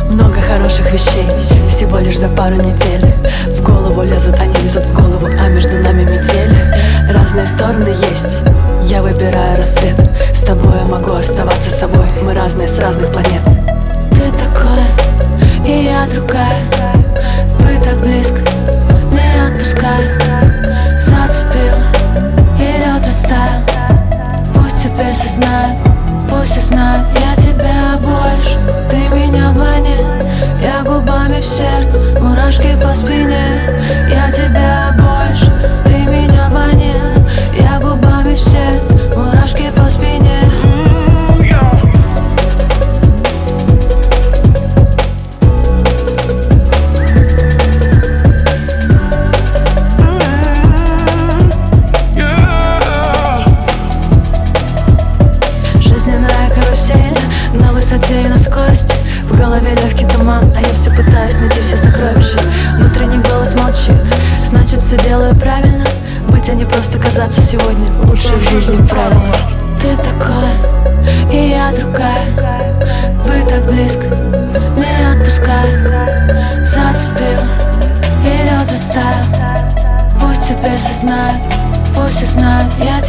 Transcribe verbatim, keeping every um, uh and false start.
Много хороших вещей, всего лишь за пару недель. В голову лезут, они лезут в голову, а между нами метель. Разные стороны есть, я выбираю рассвет. С тобой я могу оставаться собой, мы разные с разных планет. Ты такой, и я другая. Мы так близко, не отпускай. Зацепил, и лед растаял. Пусть теперь все знают, пусть все знают. Я тебя больше, ты меня вдвойне. Я губами в сердце, мурашки по спине. Я тебя больше, ты меня вдвойне. Я губами в сердце, мурашки по спине. Жизненная карусель на высоте и на скорости. В голове легкий туман, а я все пытаюсь найти все сокровища. Внутренний голос молчит, значит все делаю правильно. Быть, а не просто казаться сегодня лучше в жизни правильно. Ты такой, и я другая. Быть так близко, не отпускай. Зацепил, и лед растаял. Пусть теперь все знают, пусть все знают. Я